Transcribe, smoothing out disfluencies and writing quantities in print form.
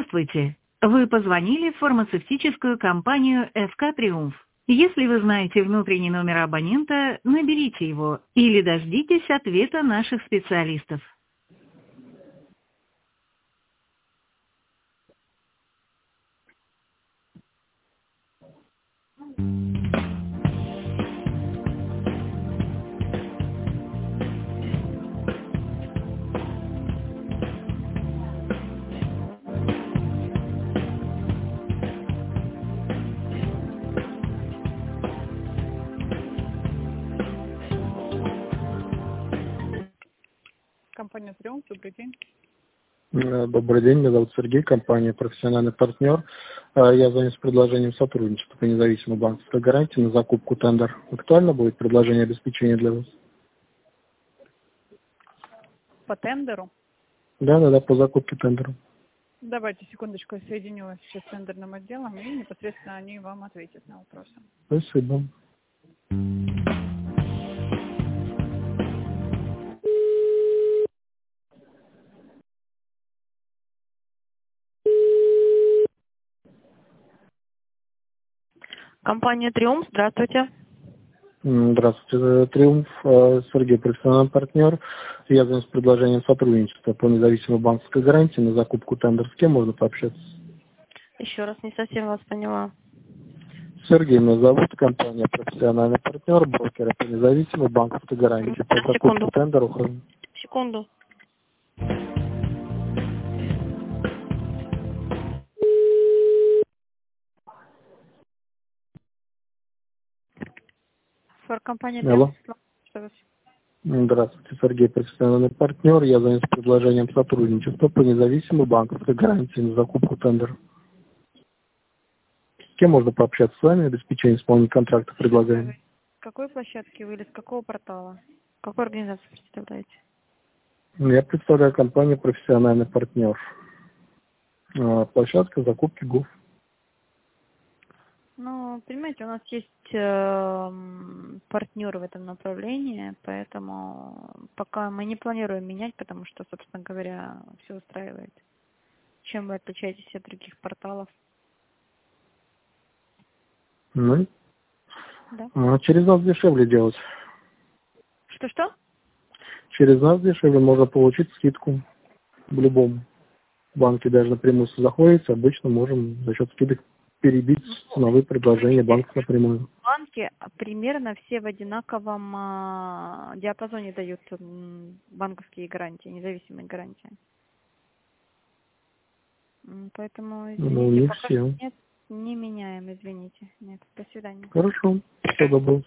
Здравствуйте! Вы позвонили в фармацевтическую компанию ФК «Триумф». Если вы знаете внутренний номер абонента, наберите его или дождитесь ответа наших специалистов. Компания «Триумф», добрый день. Добрый день, меня зовут Сергей, компания «Профессиональный партнер». Я звоню с предложением сотрудничества по независимой банковской гарантии на закупку тендер. Актуально будет предложение обеспечения для вас? По тендеру? Да, по закупке тендера. Давайте, секундочку, я соединю вас сейчас с тендерным отделом, и непосредственно они вам ответят на вопросы. Спасибо. Компания «Триумф», здравствуйте. Здравствуйте, «Триумф», Сергей, профессиональный партнер. Я звоню с предложением сотрудничества по независимой банковской гарантии на закупку тендер. С кем можно пообщаться? Еще раз, не совсем вас поняла. Сергей меня зовут, компания «Профессиональный партнер», брокеры по независимой банковской гарантии. По закупке тендера. Секунду. Компания Алло. «Триумф». Здравствуйте, Сергей, профессиональный партнер. Я звоню с предложением сотрудничества по независимой банковской гарантии на закупку тендера. С кем можно пообщаться с вами, обеспечение исполнения контракта предлагаем? С какой площадки вы или с какого портала? Какую организацию представляете? Я представляю компанию «Профессиональный партнер». Площадка закупки ГУФ. Ну, понимаете, у нас есть партнеры в этом направлении, поэтому пока мы не планируем менять, потому что, собственно говоря, все устраивает. Чем вы отличаетесь от других порталов? Ну, Да. через нас дешевле делать. Что-что? Через нас дешевле можно получить скидку в любом банке, даже напрямую, если заходите, обычно можем за счет скидок перебить ценовые предложения банков напрямую. Банки примерно все в одинаковом диапазоне дают банковские гарантии, независимые гарантии. Поэтому, Ну, извините, не пока все. нет, не меняем, извините. Нет, до свидания. Хорошо, всего доброго.